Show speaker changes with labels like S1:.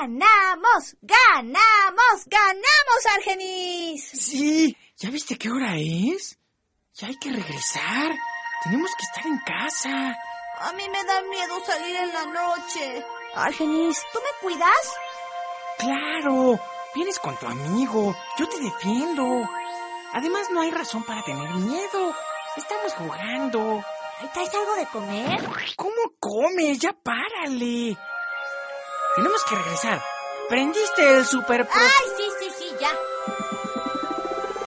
S1: ¡Ganamos! ¡Ganamos! ¡Ganamos, Argenis!
S2: Sí, ¿ya viste qué hora es? Ya hay que regresar. Tenemos que estar en casa.
S1: A mí me da miedo salir en la noche. Argenis, ¿tú me cuidas?
S2: Claro, vienes con tu amigo. Yo te defiendo. Además, no hay razón para tener miedo. Estamos jugando.
S1: ¿Traes algo de comer?
S2: ¿Cómo comes? Ya párale. Tenemos que regresar. ¿Prendiste el super...
S1: ¡Ay, sí!